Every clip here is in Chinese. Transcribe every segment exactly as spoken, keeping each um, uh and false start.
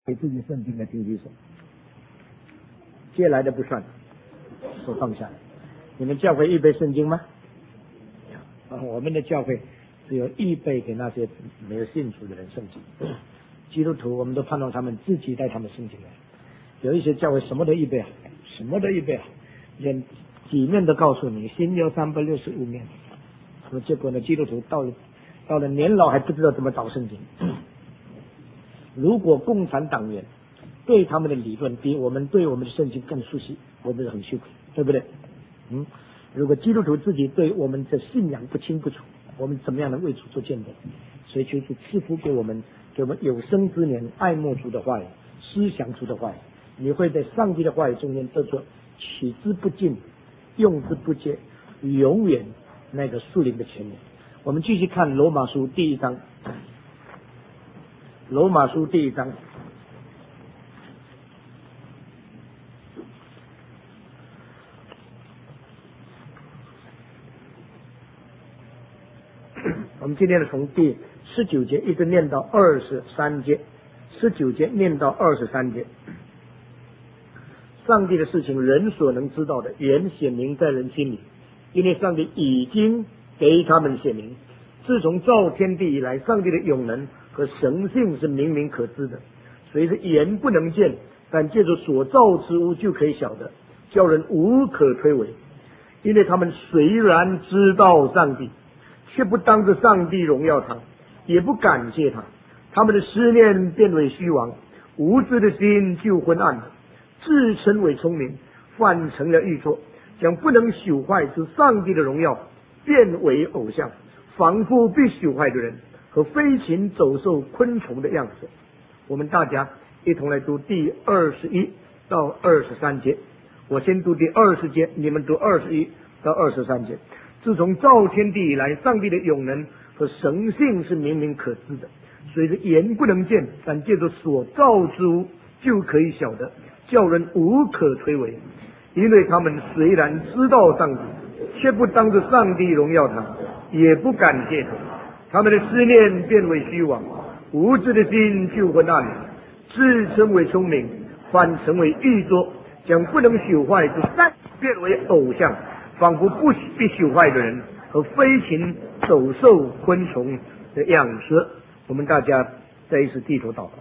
给自己圣经的举举手，借来的不算，手放下来。你们教会预备圣经吗？啊，我们的教会只有预备给那些没有信主的人圣经。基督徒我们都盼望他们自己带他们圣经来。有一些教会什么都预备好，什么都预备好，连几面都告诉你，心有三百六十五面。那么结果呢？基督徒到了到了年老还不知道怎么找圣经。如果共产党员对他们的理论比我们对我们的圣经更熟悉，我们是很羞愧，对不对？嗯，如果基督徒自己对我们的信仰不清不楚，我们怎么样能为主做见证？所以求主赐福给我们，给我们有生之年爱慕主的话语，思想主的话语，你会在上帝的话语中间得着取之不尽、用之不竭，永远那个树林的泉源。我们继续看罗马书第一章。罗马书第一章，我们今天的从第十九节一直念到二十三节，十九节念到二十三节。上帝的事情，人所能知道的，原显明在人心里，因为上帝已经给他们显明。自从造天地以来，上帝的永能和神性是明明可知的，所以是眼不能见，但借着所造之物就可以晓得，叫人无可推诿。因为他们虽然知道上帝，却不当着上帝荣耀他，也不感谢他，他们的思念变为虚妄，无知的心就昏暗了，自称为聪明，反成了愚拙，将不能朽坏之上帝的荣耀变为偶像，仿佛必朽坏的人和飞禽走兽昆虫的样子。我们大家一同来读第二十一到二十三节。我先读第二十节，你们读二十一到二十三节。自从造天地以来，上帝的永能和神性是明明可知的，所以是眼不能见，但借着所造之物就可以晓得，叫人无可推诿。因为他们虽然知道上帝，却不当着上帝荣耀他，也不感谢他，他们的思念变为虚妄，无知的心就昏暗了，自称为聪明，反成为愚拙，将不能朽坏之善变为偶像，仿佛不必朽坏的人和飞禽走兽昆虫的样式。我们大家再一次低头祷告。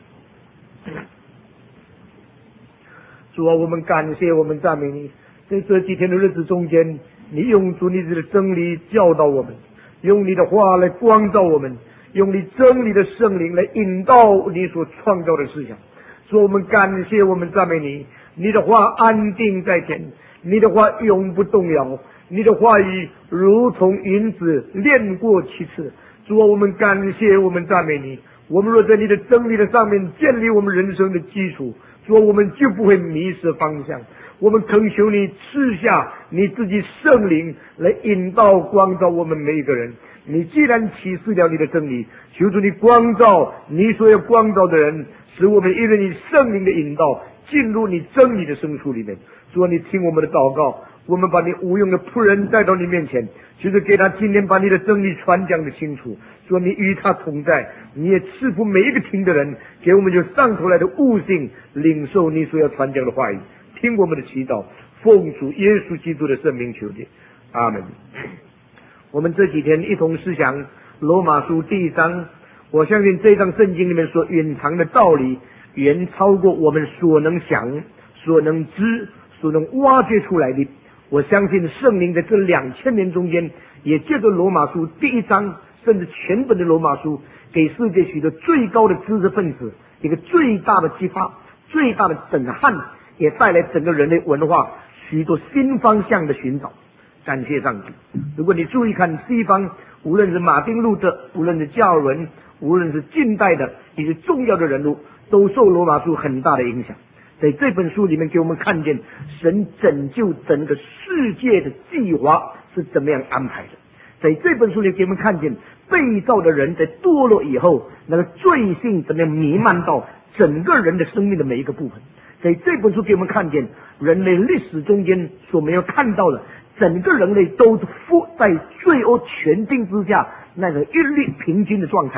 主啊，我们感谢，我们赞美你，在这几天的日子中间，你用主你的真理教导我们，用你的话来光照我们，用你真理的圣灵来引导你所创造的思想。主，我们感谢，我们赞美你，你的话安定在天，你的话永不动摇，你的话语如同银子炼过七次。主啊，我们感谢，我们赞美你，我们若在你的真理的上面建立我们人生的基础，主啊，我们就不会迷失方向。我们恳求你赐下你自己圣灵来引导光照我们每一个人。你既然启示了你的真理，求主你光照你所要光照的人，使我们因为你圣灵的引导进入你真理的深处里面。主啊，你听我们的祷告，我们把你无用的仆人带到你面前，就是给他今天把你的真理传讲的清楚。说你与他同在，你也赐福每一个听的人，给我们有上头来的悟性，领受你所要传讲的话语。听我们的祈祷，奉主耶稣基督的圣名求你，阿门。我们这几天一同思想罗马书第一章，我相信这章圣经里面所隐藏的道理，远超过我们所能想、所能知、所能挖掘出来的。我相信圣灵在这两千年中间，也借着罗马书第一章，甚至全本的罗马书，给世界许多最高的知识分子一个最大的激发、最大的震撼，也带来整个人类文化许多新方向的寻找。感谢上帝！如果你注意看西方，无论是马丁路德，无论是加尔文，无论是近代的一些重要的人物，都受罗马书很大的影响。在这本书里面给我们看见神拯救整个世界的计划是怎么样安排的。在这本书里给我们看见被造的人在堕落以后，那个罪性怎么样弥漫到整个人的生命的每一个部分。在这本书给我们看见人类历史中间所没有看到的，整个人类都伏在罪恶权定之下那个一律平均的状态。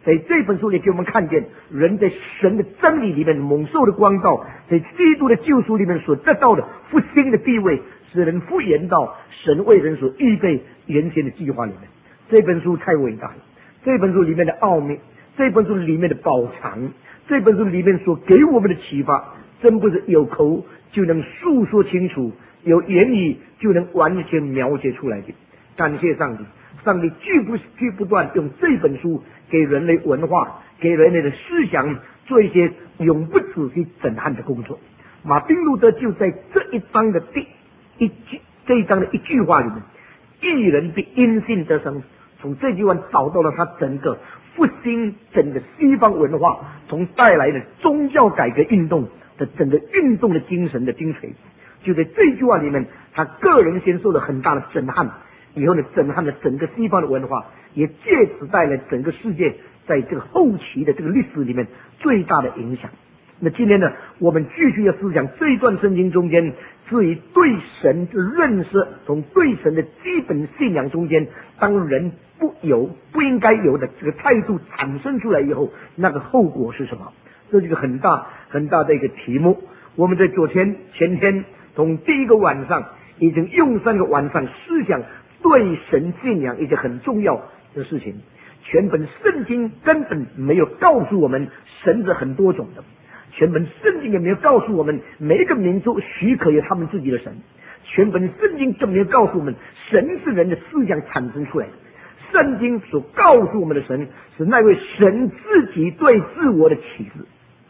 在这本书里给我们看见人在神的真理里面蒙受的光照，在基督的救赎里面所得到的复兴的地位，使人复原到神为人所预备原先的计划里面。这本书太伟大了，这本书里面的奥秘，这本书里面的宝藏，这本书里面所给我们的启发，真不是有口就能诉说清楚，有言语就能完全描写出来的。感谢上帝，上帝拒不拒不断用这本书给人类文化，给人类的思想做一些永不止息震撼的工作。马丁路德就在这一章的第一句，这一章的一句话里面，一人必因信得生，从这句话找到了他整个复兴整个西方文化从带来的宗教改革运动的整个运动的精神的精髓。就在这句话里面，他个人先受了很大的震撼，以后呢震撼了整个西方的文化，也借此带来整个世界在这个后期的这个历史里面最大的影响。那今天呢，我们继续要思想这一段圣经中间，至于对神的认识，从对神的基本信仰中间，当人不有不应该有的这个态度产生出来以后，那个后果是什么？这是一个很大很大的一个题目。我们在昨天前天从第一个晚上已经用三个晚上思想对神信仰一些很重要的事情。全本圣经根本没有告诉我们神是很多种的，全本圣经也没有告诉我们每一个民族许可有他们自己的神，全本圣经更没有告诉我们神是人的思想产生出来的。圣经所告诉我们的神是那位神自己对自我的启示。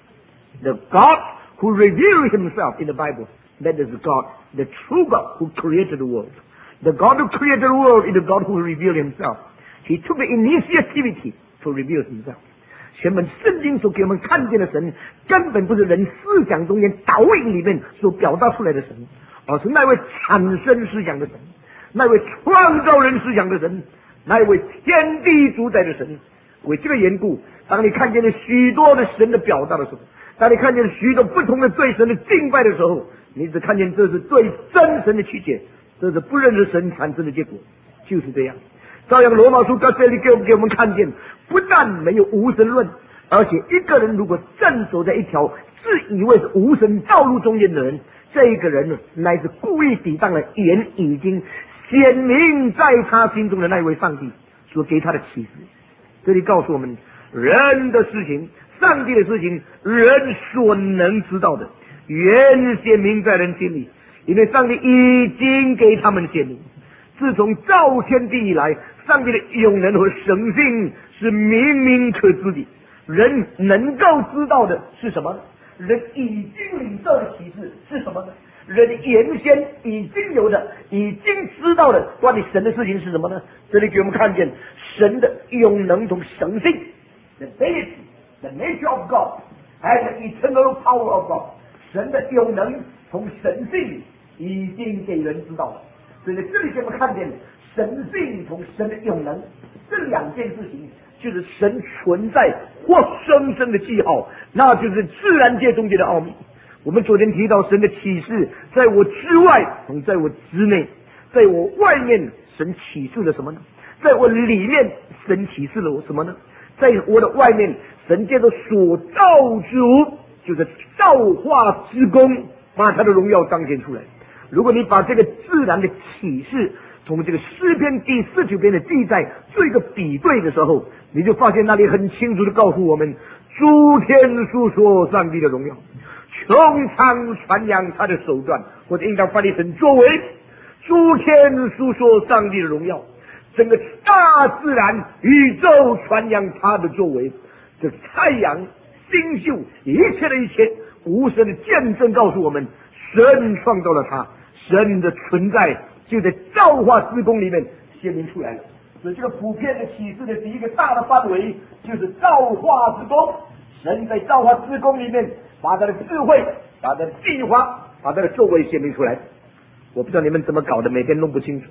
The God who revealed himself in the Bible, that is God, the true God who created the world. The God who created the world is the God who revealed himself. He took the initiative to reveal himself. 全本圣经所给我们看见的神，根本不是人思想中间导引里面所表达出来的神，而是那位产生思想的神，那位创造人思想的神，那位天地主宰的神。为这个缘故，当你看见了许多的神的表达的时候，当你看见了许多不同的对神的敬拜的时候，你只看见这是对真神的曲解，这是不认识神产生的结果，就是这样。照样罗马书到这里给我们给我们看见，不但没有无神论，而且一个人如果正走在一条自以为是无神道路中间的人，这一个人呢，乃是故意抵挡了原已经显明在他心中的那位上帝所给他的启示。这里告诉我们，人的事情，上帝的事情，人所能知道的，原显明在人心里，因为上帝已经给他们显明。自从造天地以来，上帝的永能和神性是明明可知的。人能够知道的是什么呢？人已经领受的启示是什么呢？人原先已经有的、已经知道的关于神的事情是什么呢？这里给我们看见神的永能同神性 ，the deity, the nature of God, and the eternal power of God。神的永能同神性已经给人知道了。所以在这里给我们看见神性同神的永能这两件事情，就是神存在活生生的记号，那就是自然界中间的奥秘。我们昨天提到神的启示，在我之外同在我之内，在我外面神启示了什么呢？在我里面神启示了我什么呢？在我的外面神借着所造之物，就是造化之功，把他的荣耀彰显出来。如果你把这个自然的启示从这个诗篇第四十九篇的记载做一个比对的时候，你就发现那里很清楚的告诉我们，诸天述说上帝的荣耀，穹苍传扬他的手段，或者应当翻译成作为。诸天述说上帝的荣耀，整个大自然宇宙传扬他的作为，这太阳星宿一切的一切无神的见证告诉我们，神创造了他，神的存在就在造化之功里面显明出来了。所以这个普遍的启示的第一个大的范围就是造化之功。神在造化之功里面把他的智慧、把他的计划、把他的作为显明出来。我不知道你们怎么搞的，每天弄不清楚。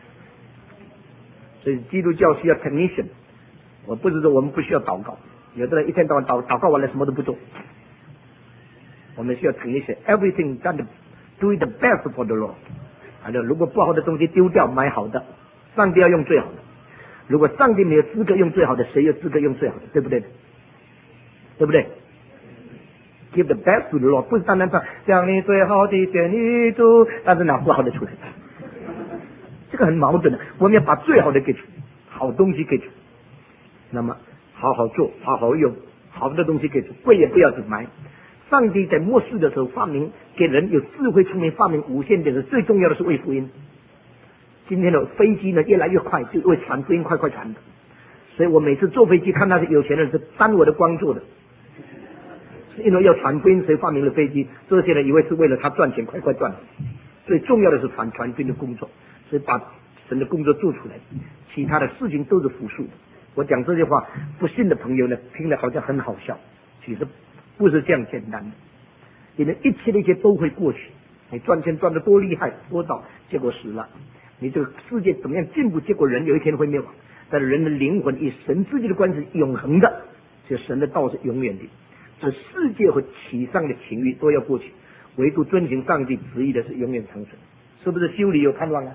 所以基督教需要 technician， 我不是说我们不需要祷告，有的人一天到晚祷祷告完了什么都不做。我们需要 technician， everything done do the best for the Lord。反正如果不好的东西丢掉，买好的，上帝要用最好的。 如果上帝没有资格用最好的，谁有资格用最好的？对不对？对不对 ？Give the best to the Lord， 不是单单唱将你最好的献于主，但是拿不好的出来，这个很矛盾的。我们要把最好的给主，好东西给主，那么好好做，好好用，好的东西给主，贵也不要只买。上帝在末世的时候发明给人有智慧聪明，发明无线电的，最重要的是为福音。今天的飞机呢越来越快，就为传福音快快传的。所以我每次坐飞机看那些有钱人是沾我的光做的，是因为要传福音，谁发明了飞机？这些人以为是为了他赚钱，快快赚。最重要的是传传福音的工作，所以把神的工作做出来，其他的事情都是辅助的。我讲这些话，不信的朋友呢听了好像很好笑，其实不是这样简单的，因为一切的一切都会过去。你赚钱赚得多厉害多早，结果死了。你这个世界怎么样进步，结果人有一天会灭亡。但是人的灵魂与神之间的关系是永恒的，所以神的道是永远的。这世界和其上的情欲都要过去，唯独遵行上帝旨意的是永远长存。是不是修理有盼望啊？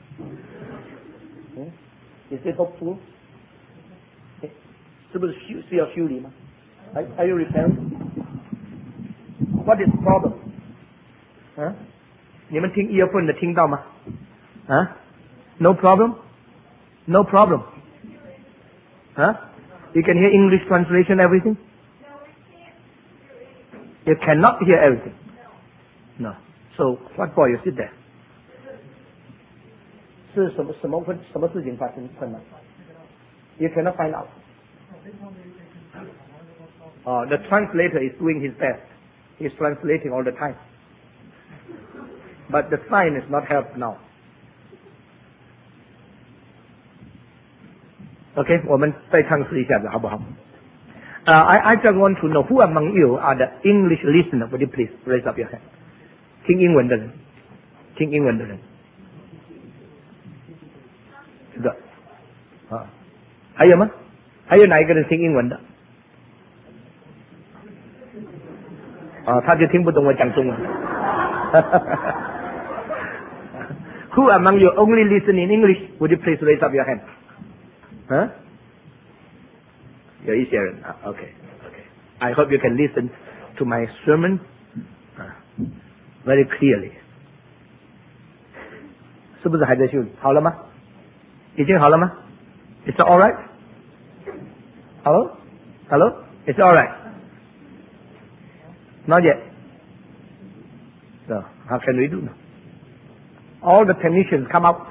嗯，也是都不，是不是修是要修理吗？ Are, are you repairing? What is problem? 啊，你们听 earphone 的听到吗？啊 ？No problem? No problem? 啊 ？You can hear English translation everything? You cannot hear everything. No. So what for you sit there? 是什么什么困什么事情发生困难 ？You cannot find out. Uh, the translator is doing his best. He's translating all the time. But the sign is not help now. OK， 我们再尝试一下子，好不好？呃、uh, I I just want to know who among you are the English listener. Would you please raise up your hand？ 听英文的人，听英文的人，是的，啊，还有吗？还有哪一个人听英文的？啊，他就听不懂我讲中文。Who among you only listen in English? Would you please raise up your hand? 啊，有一些人啊 ，OK OK。I hope you can listen to my sermon 啊 very clearly。是不是还在修理？好了吗？已经好了吗 ？It's all right. Hello, hello. It's all right. Not yet. So how can we do now? All the technicians come out.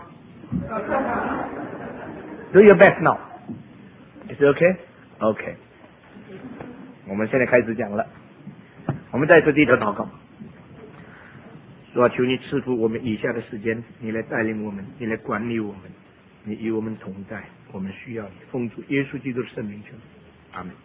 Do your best now. Is it okay? Okay. 我们现在开始讲了。我们再次低头祷告。主啊，求你赐福我们以下的时间，你来带领我们，你来管理我们，你与我们同在，我们需要你。奉主耶稣基督的圣名求，阿门。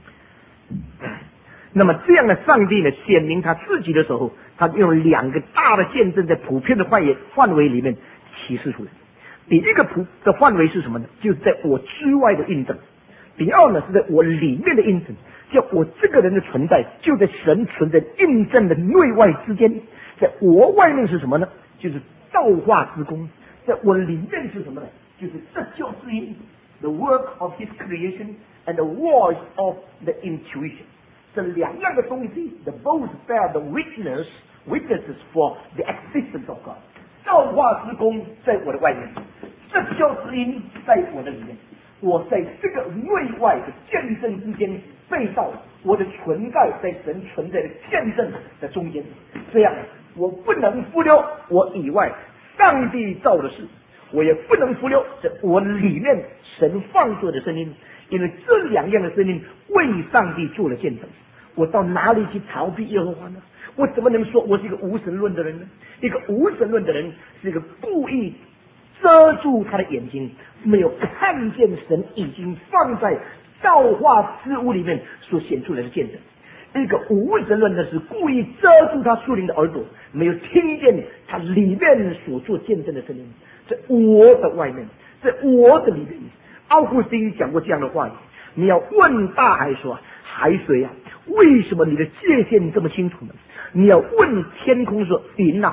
那么这样的上帝呢，显明他自己的时候，他用两个大的见证，在普遍的范围范围里面启示出来。第一个普的范围是什么呢？就是在我之外的印证。第二呢，是在我里面的印证。就我这个人的存在，就在神存在印证的内外之间。在我外面是什么呢？就是造化之功。在我里面是什么呢？就是这就是因 the work of His creation and the voice of the intuition。这两样的东西 ，the both bear the witness witnesses for the existence of God。造化之功在我的外面，这教之音在我的里面。我在这个内外的见证之间被造，我的存在在神存在的见证的中间。这样，我不能忽略我以外上帝造的事，我也不能忽略在我里面神放出的声音，因为这两样的声音为上帝做了见证。我到哪里去逃避耶和华呢？我怎么能说我是一个无神论的人呢？一个无神论的人是一个故意遮住他的眼睛，没有看见神已经放在造化之物里面所显出来的见证。一个无神论的是故意遮住他属灵的耳朵，没有听见他里面所做见证的声音。在我的外面，在我的里面，奥古斯丁讲过这样的话语：你要问大海说，海水啊，为什么你的界限这么清楚呢？你要问天空说，云啊，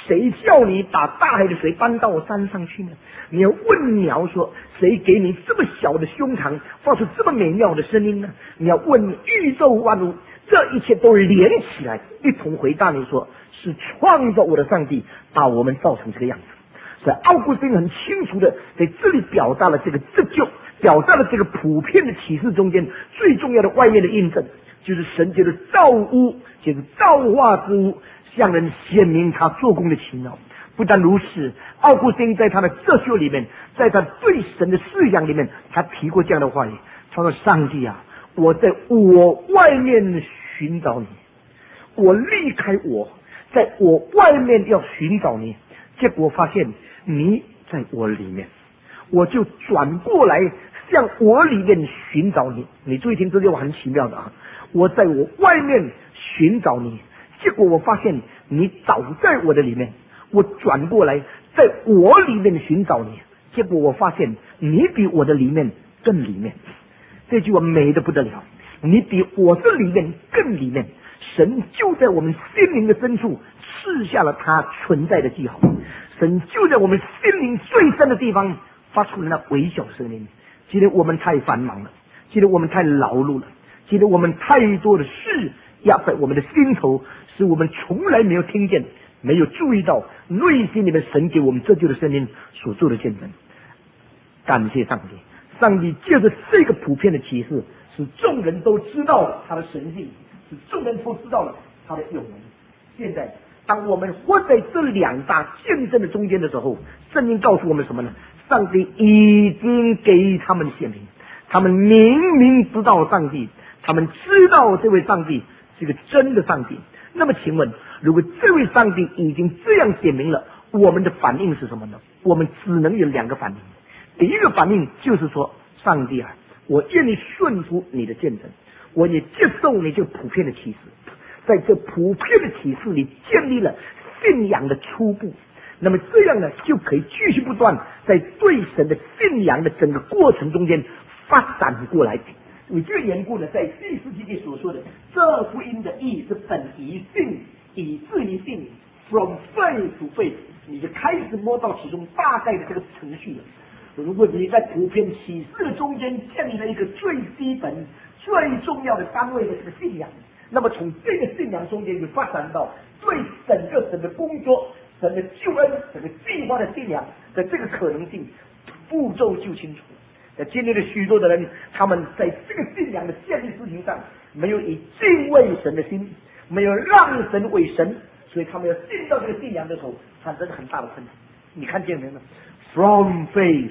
谁叫你把大海的水搬到山上去呢？你要问鸟说，谁给你这么小的胸膛发出这么美妙的声音呢？你要问宇宙万物，这一切都连起来，一同回答你说，是创造我的上帝把我们造成这个样子。所以奥古斯丁很清楚的在这里表达了这个自救，表达了这个普遍的启示中间最重要的外面的印证，就是神借着造物，借着造化之物向人显明他做工的奇妙。不但如此，奥古斯丁在他的哲学里面，在他对神的思想里面，他提过这样的话语，他说，上帝啊，我在我外面寻找你，我离开我，在我外面要寻找你，结果发现你在我里面，我就转过来向我里面寻找你。你注意听，这句话很奇妙的啊！我在我外面寻找你，结果我发现你早在我的里面，我转过来在我里面寻找你，结果我发现你比我的里面更里面。这句话美得不得了，你比我的里面更里面。神就在我们心灵的深处赐下了他存在的记号，神就在我们心灵最深的地方发出了那微小的声音。今天我们太繁忙了，今天我们太劳碌了，今天我们太多的事压在我们的心头，使我们从来没有听见，没有注意到内心里面神给我们这救的声音所做的见证。感谢上帝，上帝借着这个普遍的启示，使众人都知道了他的神性，使众人都知道了他的永能。现在当我们活在这两大见证的中间的时候，圣经告诉我们什么呢？上帝已经给他们显明，他们明明知道上帝，他们知道这位上帝是个真的上帝。那么请问，如果这位上帝已经这样显明了，我们的反应是什么呢？我们只能有两个反应。第一个反应就是说，上帝啊，我愿意顺服你的见证，我也接受你这个普遍的启示，在这普遍的启示里建立了信仰的初步。那么这样呢，就可以继续不断在对神的信仰的整个过程中间发展过来。以这个缘故呢，在第四世纪所说的这福音的意是本于信，以至于信 ，from faith to faith， 你就开始摸到其中大概的这个程序了。如果你在普遍启示的中间建立了一个最基本、最重要的单位的这个信仰，那么从这个信仰中间就发展到对整个神的工作、神的救恩、整个计划的信仰的这个可能性步骤就清楚。在今天的许多的人，他们在这个信仰的建立事情上，没有以敬畏神的心，没有让神为神，所以他们要进到这个信仰的时候，产生很大的困难。你看见没有 ？From faith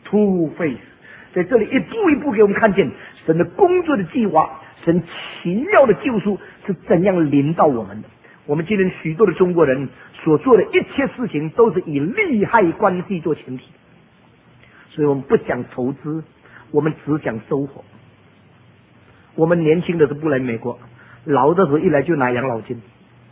to faith， 在这里一步一步给我们看见神的工作的计划，神奇妙的救赎是怎样临到我们的。我们今天许多的中国人所做的一切事情，都是以利害关系做前提。所以我们不讲投资，我们只讲收获。我们年轻的时候不来美国，老的时候一来就拿养老金。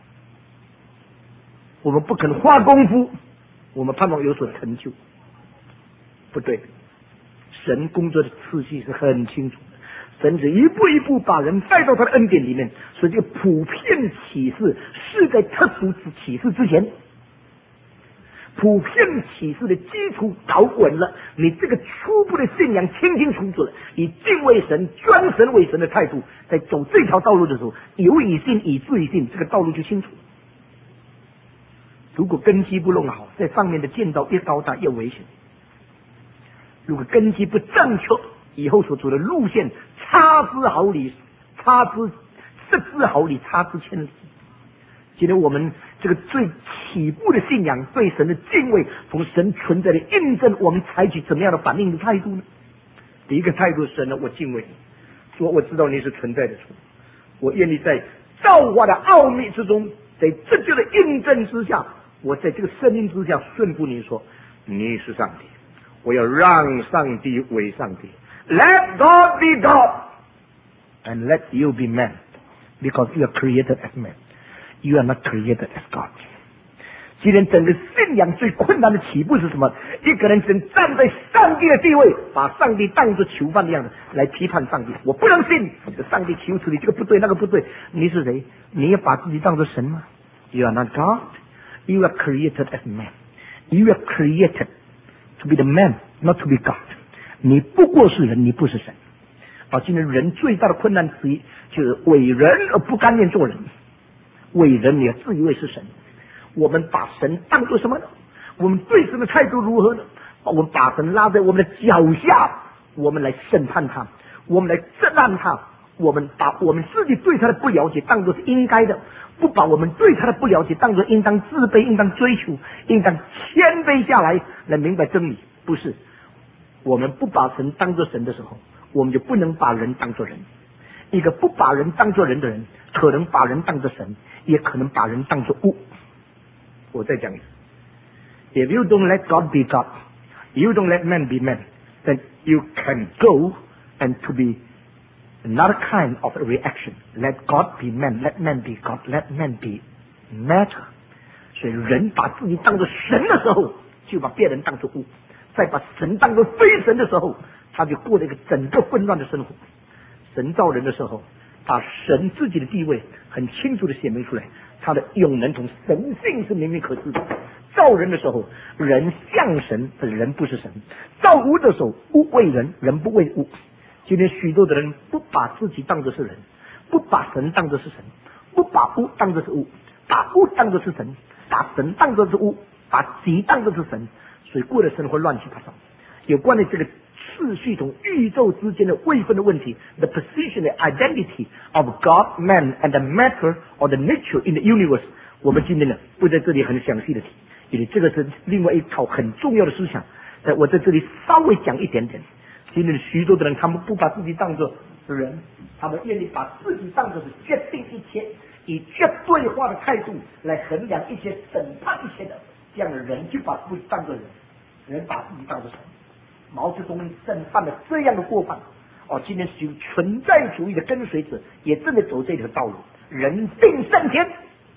我们不肯花功夫，我们盼望有所成就。不对，神工作的次序是很清楚的，神是一步一步把人带到他的恩典里面。所以这个普遍启示是在特殊启示之前，普遍启示的基础搞稳了，你这个初步的信仰清清楚楚了，以敬畏神、专神为神的态度，在走这条道路的时候，有以信以至于信，这个道路就清楚。如果根基不弄好，在上面的建造越高大越危险。如果根基不正确，以后所走的路线差之毫厘，差之十之毫厘，差之千里。今天我们这个最起步的信仰，对神的敬畏，从神存在的印证，我们采取怎么样的反应的态度呢？第一个态度是神呢，我敬畏你，说我知道你是存在的主，我愿意在造化的奥秘之中，在这就的印证之下，我在这个声音之下顺服你说，你是上帝，我要让上帝为上帝。Let God be God, and let you be man, because you are created as man.You are not created as God. 今天整个信仰最困难的起步是什么？一个人只站在上帝的地位，把上帝当作囚犯的样子来批判上帝。我不能信，上帝求死你，这个不对，那个不对。你是谁？你也把自己当作神吗？ You are not God. You are created as man. You are created to be the man, not to be God. 你不过是人，你不是神。啊，今天人最大的困难之一就是为人而不甘愿做人，为人也自以为是神。我们把神当作什么呢？我们对神的态度如何呢？我们把神拉在我们的脚下，我们来审判他，我们来责难他，我们把我们自己对他的不了解当作是应该的，不把我们对他的不了解当作应当自卑、应当追求、应当谦卑下来，来明白真理。不是，我们不把神当作神的时候，我们就不能把人当作人。一个不把人当作人的人，可能把人当作神，也可能把人当作物。我再讲一次 ，If you don't let God be God, you don't let man be man, then you can go and to be another kind of a reaction. Let God be man, let man be God, let man be matter. 所以人把自己当作神的时候，就把别人当作物；再把神当作非神的时候，他就过了一个整个混乱的生活。神造人的时候，把神自己的地位很清楚的显明出来，他的永能同神性是明明可知的。造人的时候，人像神，人不是神；造物的时候，物为人，人不为物。今天许多的人不把自己当作是人，不把神当作是神，不把物当作是物，把物当作是神，把神当作是物，把己当作是神，所以过的生活乱七八糟。有关的这个次序同宇宙之间的位分的问题 ，the position, the identity of God, man, and the matter or the nature in the universe， 我们今天呢不在这里很详细的提，因为这个是另外一套很重要的思想。呃，我在这里稍微讲一点点。今天许多的人，他们不把自己当作人，他们愿意把自己当作是决定一切，以绝对化的态度来衡量一切、审判一切的这样的人，就把自己当作人，人把自己当作神。毛泽东正犯了这样的过犯。哦，今天属存在主义的跟随者也正在走这条道路，人定胜天。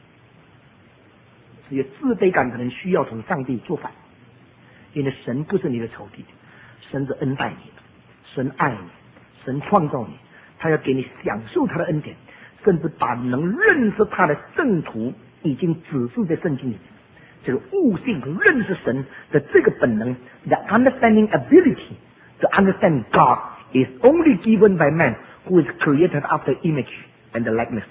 只有自卑感可能需要同上帝做反，因为神不是你的仇敌，神是恩待你的，神爱你，神创造你，他要给你享受他的恩典，甚至把能认识他的正途已经指示在圣经里面。这个悟性认识神的这个本能 ，the understanding ability to understand God is only given by man who is created after image and the likeness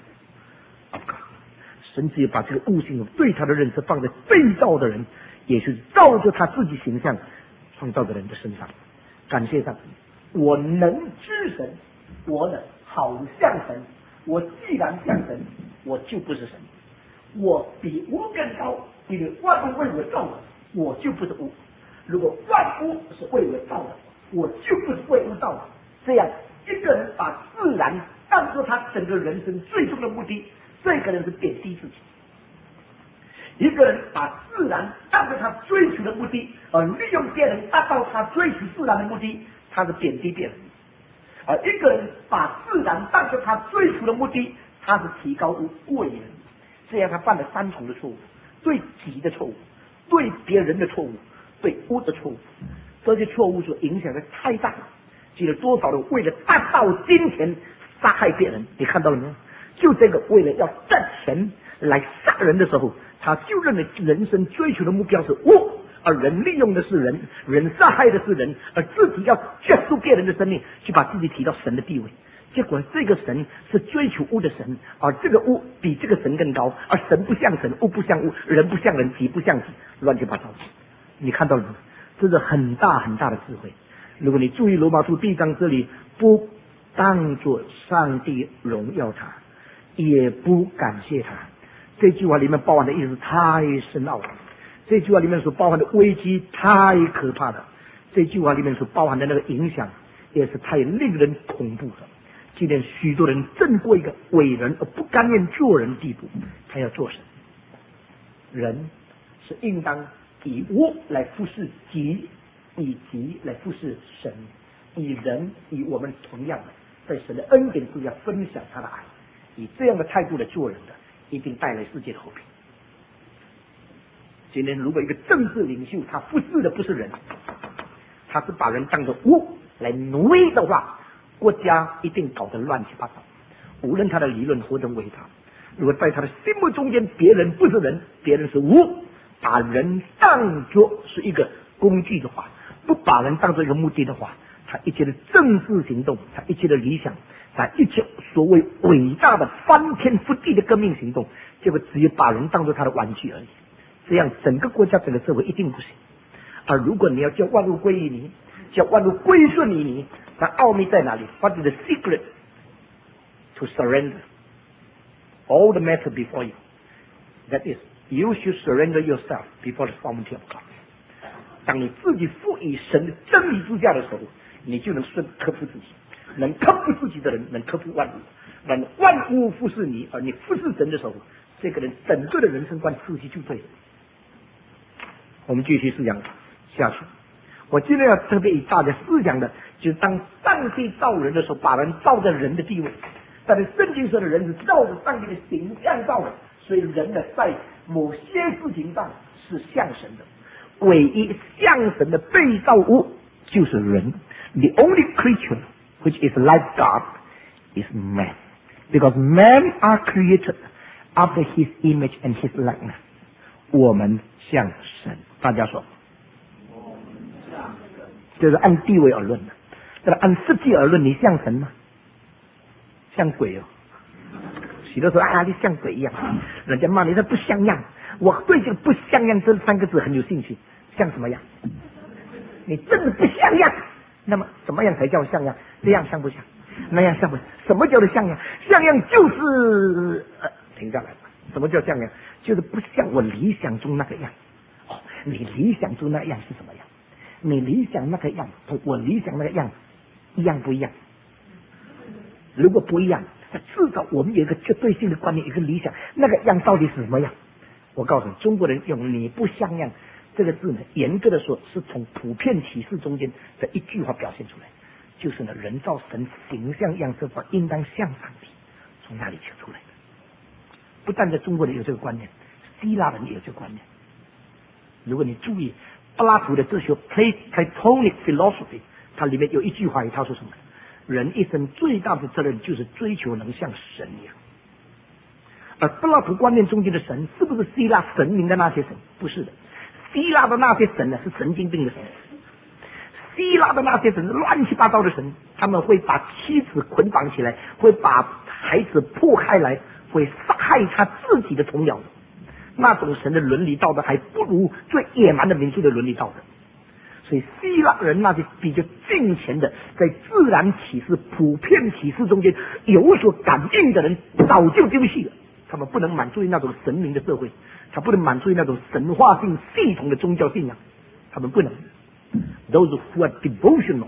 of God。神只有把这个悟性对他的认识放在被造的人，也是照着他自己形象创造的人的身上。感谢上帝，我能知神，我呢好像神，我既然像神，我就不是神，我比无更高。因为万物为我造的，我就不是物；如果万物是为我造的，我就不是为物造的。这样，一个人把自然当作他整个人生最终的目的，这个人是贬低自己；一个人把自然当作他追求的目的，而利用别人达到他追求自然的目的，他是贬低别人；而一个人把自然当作他追求的目的，他是提高过人。这样，他犯了三重的错误。对己的错误，对别人的错误，对物的错误，这些错误所影响的太大了。记得多少人为了达到金钱杀害别人，你看到了没有？就这个为了要赚钱来杀人的时候，他就认为人生追求的目标是物，而人利用的是人，人杀害的是人，而自己要结束别人的生命，去把自己提到神的地位。结果这个神是追求物的神，而这个物比这个神更高，而神不像神，物不像物，人不像人，己不像己，乱七八糟。你看到了吗？这是很大很大的智慧。如果你注意罗马书第一章这里，不当作上帝荣耀他，也不感谢他，这句话里面包含的意思太深奥了。这句话里面所包含的危机太可怕了。这句话里面所包含的那个影响也是太令人恐怖的。今天许多人正过一个为人而不甘愿做人的地步，他要做神。人是应当以我来服侍己，以己来服侍神，以人以我们同样的在神的恩典之下分享他的爱，以这样的态度来做人的，一定带来世界的和平。今天如果一个政治领袖他服侍的不是人，他是把人当作物来奴役的话，国家一定搞得乱七八糟。无论他的理论何等伟大，如果在他的心目中间别人不是人，别人是物， 把人当作是一个工具的话，不把人当作一个目的的话，他一切的政治行动，他一切的理想，他一切所谓伟大的翻天覆地的革命行动，结果只有把人当作他的玩具而已。这样整个国家整个社会一定不行。而如果你要叫万物归于你，叫万物归顺于你，那奥秘在哪里？ What is the secret to surrender all the matter before you? That is, you should surrender yourself before the sovereignty of God. 当你自己赋予神的真理之下的时候，你就能顺克服自己。能克服自己的人，能克服万物。让万物服侍你，而你服侍神的时候，这个人整个的人生观次序就对了。我们继续思想下去。我今天要特别以大家思想的，就是当上帝造人的时候，把人造在人的地位。但是圣经说的人是照着上帝的形象造的，所以人呢，在某些事情上是像神的。唯一像神的被造物就是人。The only creature which is like God is man, because men are created after His image and His likeness. 我们像神，大家说，这是按地位而论的。但是按实际而论，你像神吗？像鬼哦。许多时候啊，你像鬼一样，人家骂你说不像样。我对这个不像样这三个字很有兴趣，像什么样？你真的不像样。那么怎么样才叫像样？这样像不像？那样像不像？什么叫做像样？像样就是呃，停下来。什么叫像样？就是不像我理想中那个样。哦，你理想中那个样是什么样？你理想那个样同我理想那个样一样不一样？如果不一样，那至少我们有一个绝对性的观念，一个理想，那个样到底是什么样？我告诉你，中国人用你不像样这个字呢，严格的说是从普遍启示中间的一句话表现出来，就是呢，人造神形象样式法应当像上帝，从哪里求出来的？不但在中国人有这个观念，希腊人也有这个观念。如果你注意柏拉图的哲学 Platonic philosophy， 它里面有一句话，他说什么？人一生最大的责任就是追求能像神一样。而柏拉图观念中间的神，是不是希腊神明的那些神？不是的，希腊的那些神呢，是神经病的神。希腊的那些神是乱七八糟的神，他们会把妻子捆绑起来，会把孩子迫害来，会杀害他自己的同僚。那种神的伦理道德还不如最野蛮的民族的伦理道德。所以希腊人那些比较近前的，在自然启示、普遍启示中间有所感应的人，早就丢弃了。他们不能满足于那种神明的社会，他不能满足于那种神话性系统的宗教信仰，他们不能。Those who are devotional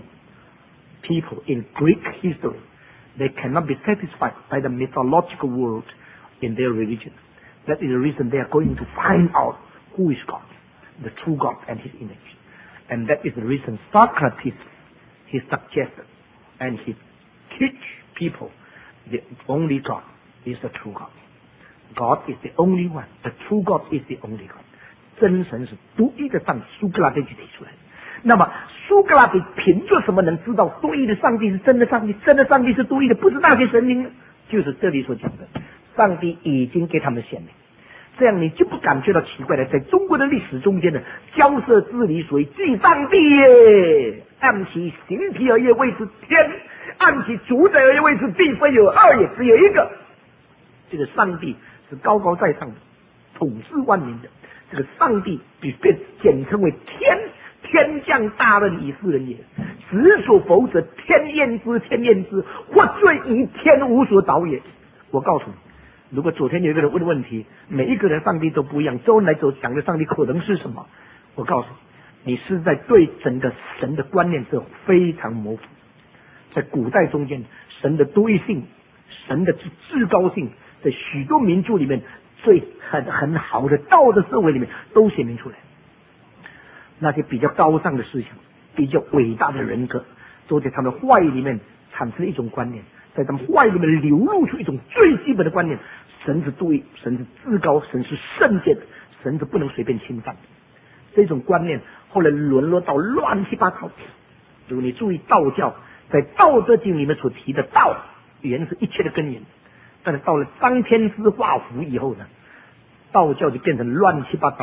people in Greek history, they cannot be satisfied by the mythological world in their religion. That is the reason they are going to find out who is God, the true God and His image. And that is the reason Socrates, he suggested and he teach people the only God is the true God. God is the only one. The true God is the only God. 真神是独一的上帝，苏格拉底就提出来。那么苏格拉底凭着什么能知道独一的上帝是真的上帝？真的上帝是独一的，不是那些神明呢？就是这里所讲的，上帝已经给他们显明。这样你就不感觉到奇怪了。在中国的历史中间呢，交涉治理属于祭上帝耶，按其形体而言谓之天，按其主宰而言谓之地，非有二也，只有一个。这个上帝是高高在上的，统治万民的。这个上帝被简称为天，天降大任以事人也。子所否者，天厌之，天厌之，或罪于天无所导也。我告诉你。如果昨天有一个人问问题，每一个人上帝都不一样，周恩来所讲的上帝可能是什么？我告诉你，你是在对整个神的观念上非常模糊。在古代中间，神的独一性、神的至高性，在许多民族里面最很很好的道德社会里面都显明出来。那些比较高尚的思想、比较伟大的人格，都在他们话语里面产生一种观念。在他们话语里面流露出一种最基本的观念：神是独一，神是至高，神是圣洁的，神是不能随便侵犯的。这种观念后来沦落到乱七八糟。如果你注意道教，在《道德经》里面所提的道，原是一切的根源，但是到了张天师画符以后呢，道教就变成乱七八糟，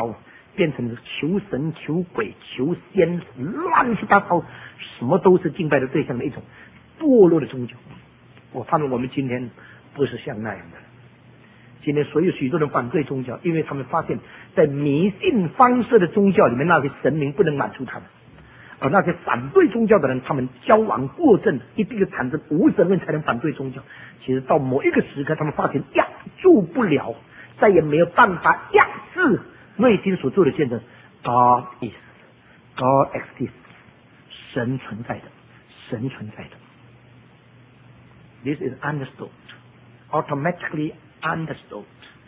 变成求神、求鬼、求仙使，乱七八糟，什么都是敬拜的对象的一种堕落的宗教。我判断我们今天不是像那样的。今天所有许多人反对宗教，因为他们发现，在迷信方式的宗教里面，那些神明不能满足他们。而那些反对宗教的人，他们矫枉过正，一定要产生无神论才能反对宗教。其实到某一个时刻，他们发现压住不了，再也没有办法压制内心所做的见证。God is, God exists， 神存在的，神存在的。This is understood, automatically understood。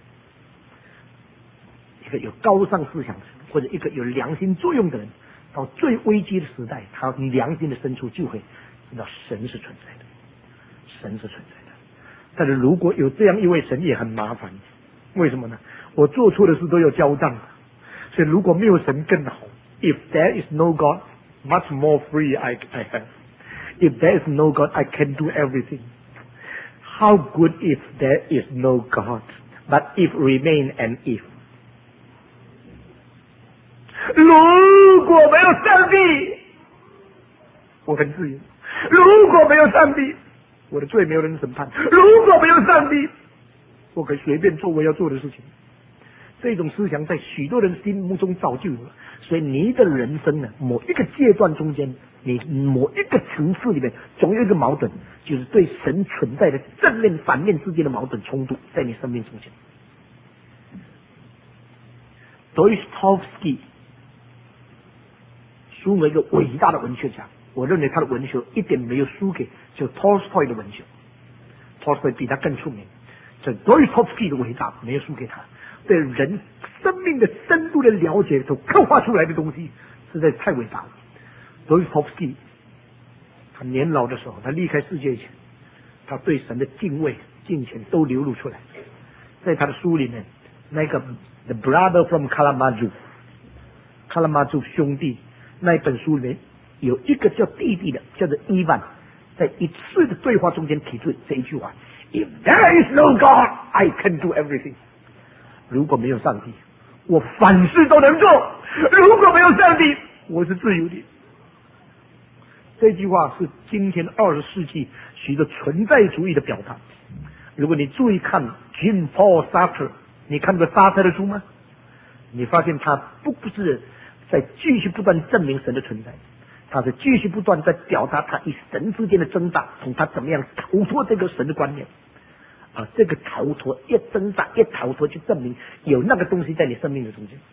一个有高尚思想的人，或者一个有良心作用的人。到最危机的时代，他良心的深处就会知道神是存在的，神是存在的。但是如果有这样一位神也很麻烦，为什么呢？我做错的事都要交账，所以如果没有神更好。If there is no God, much more free I I have. If there is no God, I can do everything. How good if there is no God, but if remain an if.如果没有上帝，我很自由；如果没有上帝，我的罪没有人审判；如果没有上帝，我可以随便做我要做的事情。这种思想在许多人心目中早就有了，所以你的人生呢，某一个阶段中间，你某一个层次里面，总有一个矛盾，就是对神存在的正面反面之间的矛盾冲突，在你生命中间。Dostoevsky输给一个伟大的文学家，我认为他的文学一点没有输给就 Tolstoy 的文学 ，Tolstoy 比他更出名。这 Dostoevsky 的伟大没有输给他，对人生命的深度的了解所刻画出来的东西实在太伟大了。Dostoevsky 他年老的时候，他离开世界前，他对神的敬畏、敬虔都流露出来。在他的书里面，那个 The Brother from Kalamazoo， Kalamazoo 兄弟。那一本书里面有一个叫弟弟的，叫做伊万，在一次的对话中间提出这一句话 ：If there is no God, I can do everything。如果没有上帝，我凡事都能做；如果没有上帝，我是自由的。这句话是今天二十世纪许多存在主义的表达。如果你注意看 Jean Paul Sartre， 你看过沙特的书吗？你发现他不是在继续不断证明神的存在，他是继续不断在表达他与神之间的挣扎，从他怎么样逃脱这个神的观念啊，这个逃脱一挣扎一逃脱，就证明有那个东西在你生命的中间。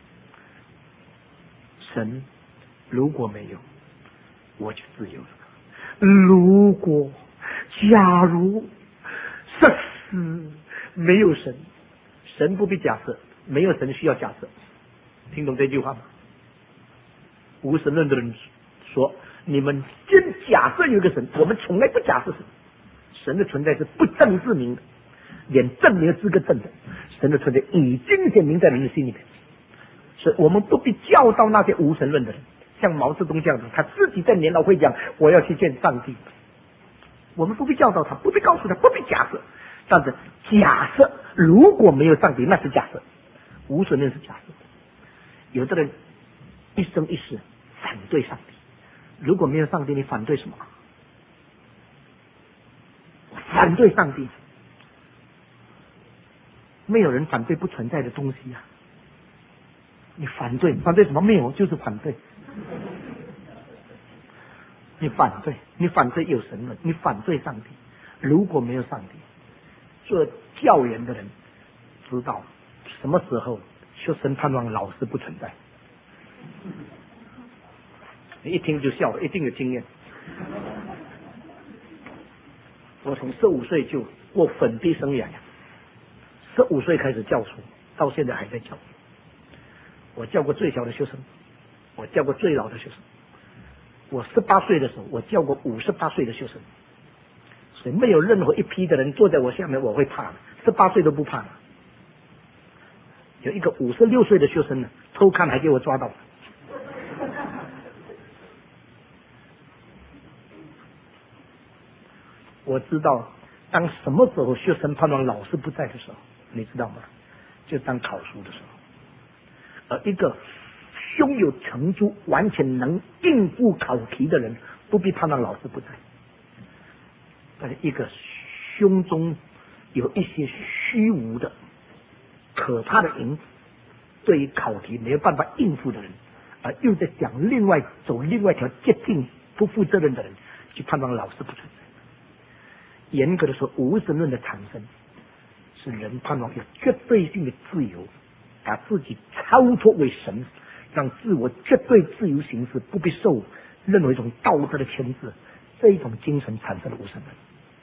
神如果没有，我就自由了；如果假如设施没有神，神不必假设，没有神需要假设。听懂这句话吗？无神论的人说，你们先假设有一个神，我们从来不假设神。神的存在是不证自明的，连证明的资格证的。神的存在已经显明在人的心里面，所以我们不必教导那些无神论的人，像毛泽东这样子，他自己在年老会讲我要去见上帝。我们不必教导他，不必告诉他，不必假设。但是假设如果没有上帝，那是假设，无神论是假设。有的人一生一世反对上帝，如果没有上帝，你反对什么？反对上帝，没有人反对不存在的东西呀、啊。你反对，反对什么？没有，就是反对。你反对，你反对有神论，你反对上帝。如果没有上帝，做教员的人知道什么时候学生盼望老师不存在。你一听就笑了，一定有经验。我从十五岁就过粉笔生涯，十五岁开始教书，到现在还在教。我教过最小的学生，我教过最老的学生。我十八岁的时候，我教过五十八岁的学生。所以没有任何一批的人坐在我下面我会怕的，十八岁都不怕的。有一个五十六岁的学生呢，偷看还给我抓到了。我知道当什么时候学生盼望老师不在的时候，你知道吗？就当考书的时候。 而一个胸有成竹、完全能应付考题的人，不必盼望老师不在。但是一个胸中有一些虚无的、可怕的影子，对于考题没有办法应付的人，而又在想另外走另外一条捷径、不负责任的人，去盼望老师不存在。严格的说，无神论的产生是人盼望有绝对性的自由，把自己超脱为神，让自我绝对自由行事，不必受任何一种道德的牵制，这一种精神产生了无神论。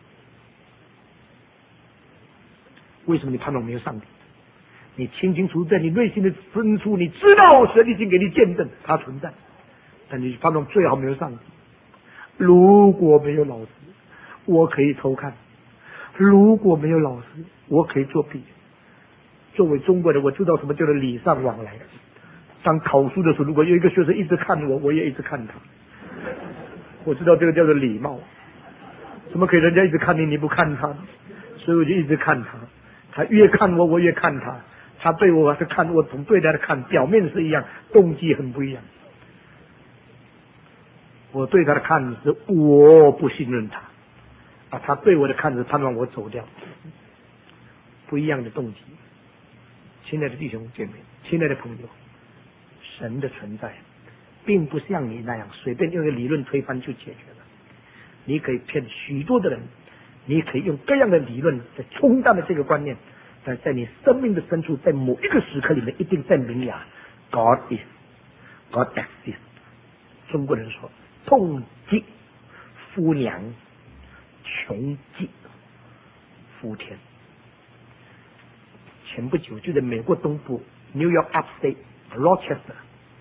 为什么你盼望没有上帝？你清清楚楚在你内心的深处，你知道神已经给你见证它存在，但你盼望最好没有上帝。如果没有老师，我可以偷看；如果没有老师，我可以作弊。作为中国人，我知道什么叫做礼尚往来。当考书的时候，如果有一个学生一直看我，我也一直看他，我知道这个叫做礼貌。怎么可以人家一直看你，你不看他？所以我就一直看他，他越看我，我越看他。他对我是看我，总对他的看，表面是一样，动机很不一样。我对他的看是我不信任他，啊，他对我的看是盼望我走掉，不一样的动机。亲爱的弟兄姐妹，亲爱的朋友，神的存在并不像你那样随便用一个理论推翻就解决了。你可以骗许多的人，你可以用各样的理论来冲淡了这个观念，但在你生命的深处，在某一个时刻里面，一定在明呀 God is God exists。 中国人说痛疾夫娘，穷疾夫天。前不久就在美国东部 New York Upstate Rochester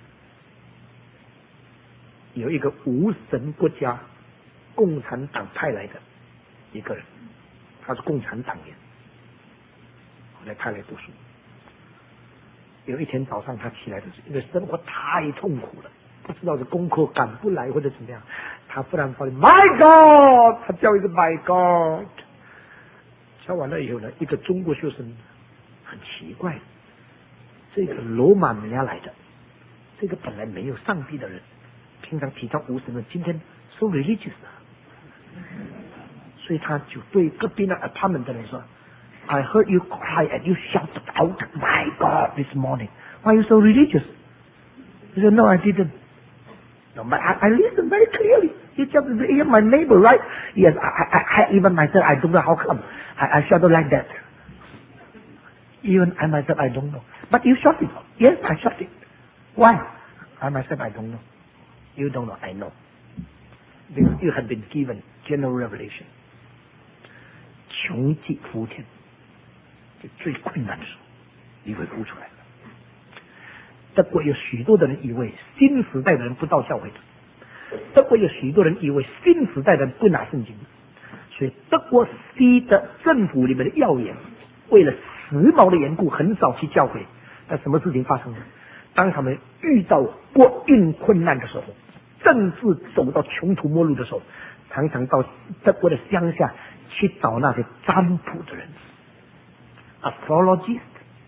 有一个无神国家共产党派来的一个人，他是共产党员，后来派来读书。有一天早上他起来的时候，因为生活太痛苦了，不知道是功课赶不来或者怎么样，他忽然发现 My God， 他叫一个 My God。 叫完了以后呢，一个中国学生很奇怪，这个罗马尼亚来的，这个本来没有上帝的人，平常提倡无神论，今天 so religious 啊，所以他就对隔壁那 apartment 的人说 I heard you cry and you shouted out My God this morning. Why are you so religious? He said, No, I didn't. No, but I, I listened very clearly. You just hear my neighbor, right? Yes, I, I, I, even myself, I don't know how come I, I shouted like that. Even I myself, I don't know. But you shot it. Yes, I shot it. Why? I myself, I don't know. You don't know, I know. Because you have been given general revelation. 穷极福天，就最困难的时候，你会哭出来的。德国有许多的人以为新时代的人不到教会的，德国有许多人以为新时代的人不拿圣经的，所以德国西的政府里面的要员为了时髦的缘故，很少去教会。但什么事情发生呢？当他们遇到国运困难的时候，政治走到穷途末路的时候，常常到德国的乡下去找那些占卜的人 ，astrologist，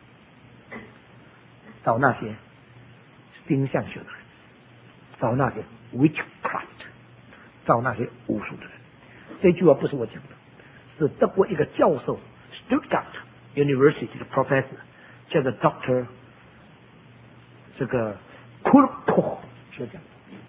找那些星象学的人，找那些 witchcraft， 找那些巫术的人。这句话不是我讲的，是德国一个教授 Stuttgart University 的 professor 叫做 Doctor 这个 Kurko 所讲。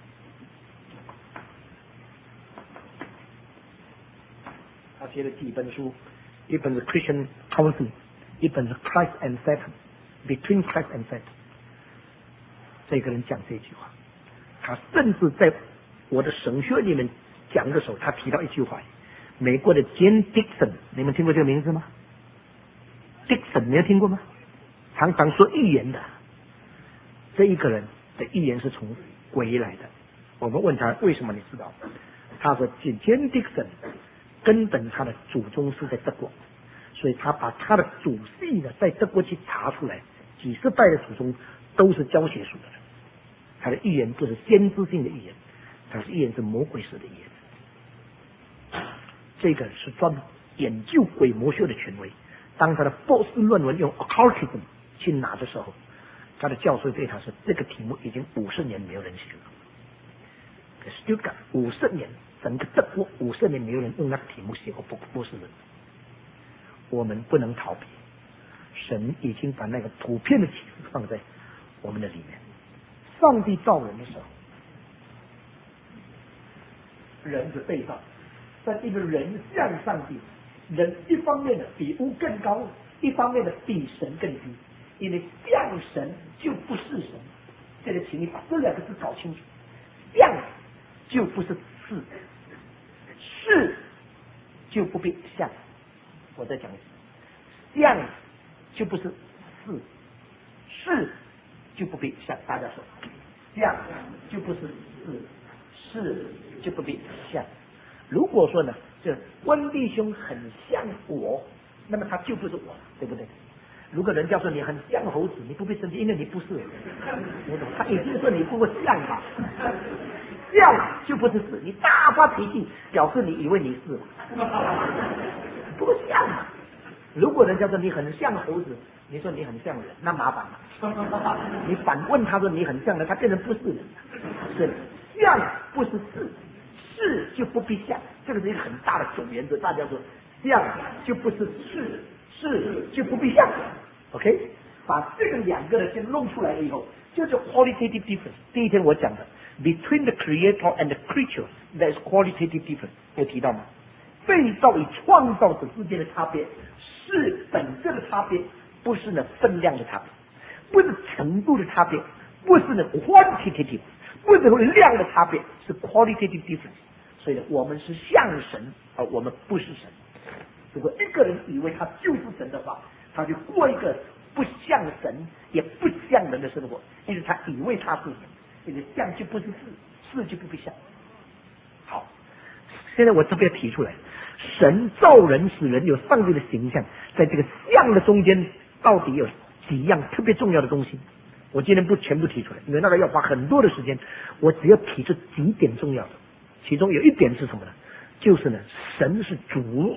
他写了几本书，一本是 Christian Counseling， 一本是 Christ and Satan， Between Christ and Satan。这个人讲这句话，他甚至在我的神学里面讲的时候，他提到一句话，美国的 Jane Dixon， 你们听过这个名字吗 ？Dixon 没有听过吗？常常说预言的，这一个人的预言是从鬼来的。我们问他为什么你知道？他说 Jane Dixon 根本他的祖宗是在德国，所以他把他的祖系呢在德国去查出来，几十代的祖宗都是教邪术的人。他的预言不是先知性的预言，他是预言是魔鬼式的预言。这个是专研究鬼魔学的权威。当他的博士论文用 occultism 去拿的时候， 他的教授对他说：“这个题目已经五十年没有人写了。” Stuttgart 五十年，整个德国五十年没有人用那个题目写过博博士论。我们不能逃避，神已经把那个普遍的启示放在我们的里面。上帝造人的时候，人是被造，但因为人像上帝，人一方面的比物更高，一方面的比神更低。因为像神就不是神，这个请你把这两个字搞清楚。像就不是是，是就不必像。我再讲一次，像就不是是，是就不必像。大家说，像就不是是，是就不必像。如果说呢，这温弟兄很像我，那么他就不是我，对不对？如果人家说你很像猴子，你不必生气，因为你不是。我懂，他已经说你不过像嘛。像就不是是，你大发脾气，表示你以为你是，不过像嘛。如果人家说你很像猴子，你说你很像人，那麻烦了。你反问他说你很像人，他变成不是人了。是像不是是，是就不必像，这个是一个很大的总原则。大家说像就不是是，是就不必像。OK， 把这个两个人先弄出来了以后，就是 qualitative difference。第一天我讲的。Between the creator and the creature, there is qualitative difference。有提到吗？被造与创造者之间的差别是本质的差别，不是呢分量的差别，不是程度的差别，不是呢 quantitative， 不是量的差别，是 qualitative difference。所以呢，我们是像神，而我们不是神。如果一个人以为他就是神的话，他就过一个不像神也不像人的生活，因为他以为他是神。这个像就不是是，是就不必像。好，现在我特别提出来，神造人使人有上帝的形象，在这个像的中间，到底有几样特别重要的东西？我今天不全部提出来，因为那个要花很多的时间，我只要提出几点重要的。其中有一点是什么呢？就是呢，神是主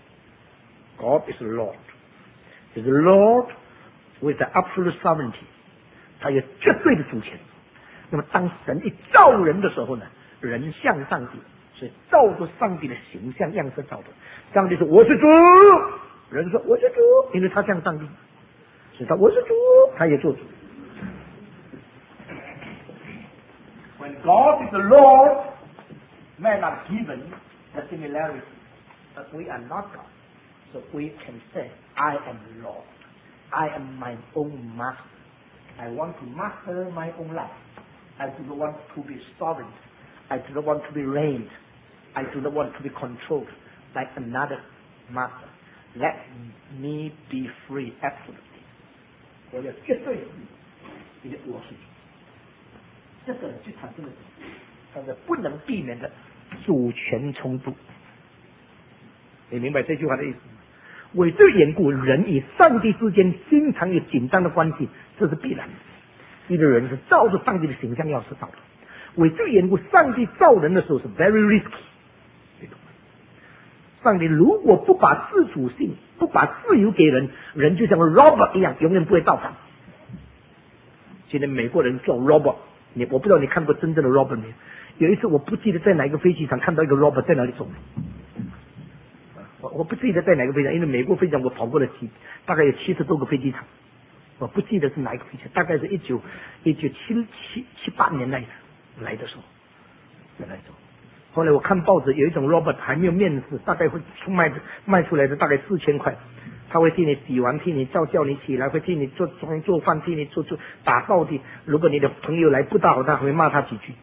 ，God is Lord, is Lord with the absolute sovereignty， 他有绝对的主权。那么当神一造人的时候呢，人像上帝，所以照着上帝的形象样式造的。上帝说我是主，人说我是主，因为他像上帝，所以他我是主，他也做主。When God is the Lord, men are given the similarity, but we are not God. So we can say, I am Lord. I am my own master. I want to master my own life.I do not want to be sovereign. I do not want to be reigned. I do not want to be controlled by another master. Let me be free, absolutely. 我要绝对的，因为我是主。这个就产生了它是不能避免的主权冲突。你明白这句话的意思吗？为这缘故，人与上帝之间经常有紧张的关系，这是必然的。因为人是照着上帝的形象样式造的，为这个缘故，上帝造人的时候是 very risky。上帝如果不把自主性、不把自由给人，人就像 robot 一样，永远不会造反。现在美国人做 robot， 你我不知道你看过真正的 robot 没有？有一次我不记得在哪个飞机场看到一个 robot 在哪里走。我我不记得在哪个飞机场，因为美国飞机场我跑过了几，大概有七十多个飞机场。我不记得是哪一个飞机，大概是一九一九七七七八年来的来的时候，来的时候。后来我看报纸，有一种 robot 还没有面世，大概会出卖卖出来的大概四千块，他会替你洗完，替你叫叫你起来，会替你做做做饭，替你做做打扫的。如果你的朋友来不大好，他会骂他几句。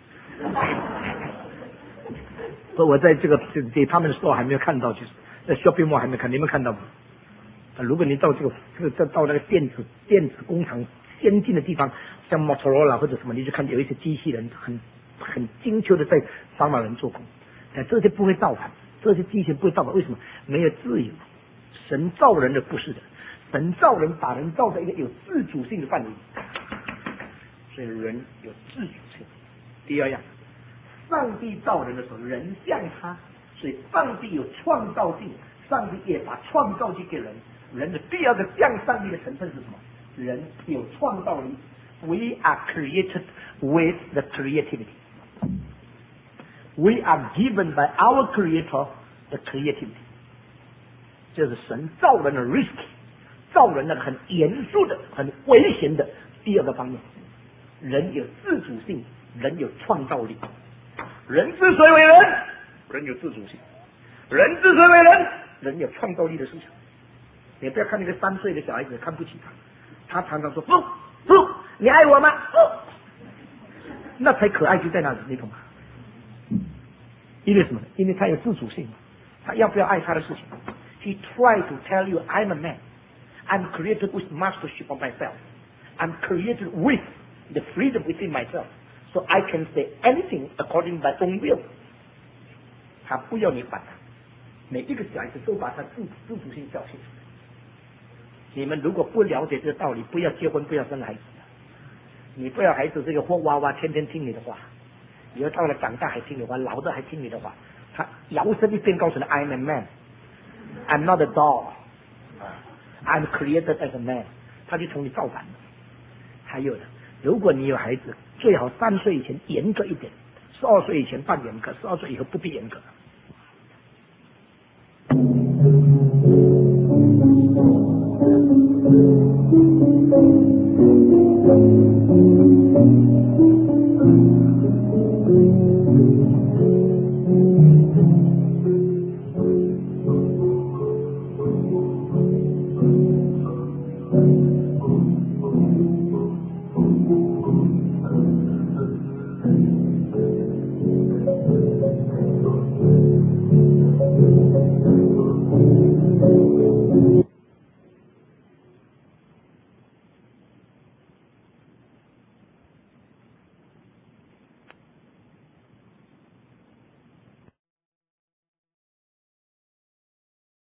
所以我在这个给他们的时候还没有看到，就是在 shopping mall 还没看，你们看到吗？如果你到这个这个到那个电子电子工厂先进的地方，像 Motorola 或者什么，你就看有一些机器人很很精确的在帮忙人做工，哎，这些不会造反，这些机器人不会造反，为什么？没有自由。神造人的不是的，神造人把人造在一个有自主性的范围，所以人有自主性。第二样，上帝造人的时候，人像他，所以上帝有创造性，上帝也把创造性给人。人的第二个像上帝的成分是什么？人有创造力， We are created with the creativity. We are given by our Creator the creativity. 这是神造人的 risk， 造人的很严肃的、很危险的第二个方面。人有自主性，人有创造力。人之所以为人，人有自主性；人之所以为人，人有创造力的思想。你不要看那个三岁的小孩子看不起他，他常常说不不，你爱我吗？不，那才可爱就在那里，你懂吗？因为什么？因为他有自主性，他要不要爱他的事情。He tried to tell you, I'm a man. I'm created with mastership of myself. I'm created with the freedom within myself. So I can say anything according to my own will. 他不要你管他，每一个小孩子都把他自自主性表现出来。你们如果不了解这个道理，不要结婚，不要生孩子。你不要孩子这个货娃娃，天天听你的话，以后到了长大还听你的话，老的还听你的话。他摇身一变告诉你 ，I'm a man.I'm not a doll. I'm created as a man. 他就从你造反了。还有呢，如果你有孩子，最好三岁以前严格一点，十二岁以前半严格，十二岁以后不必严格。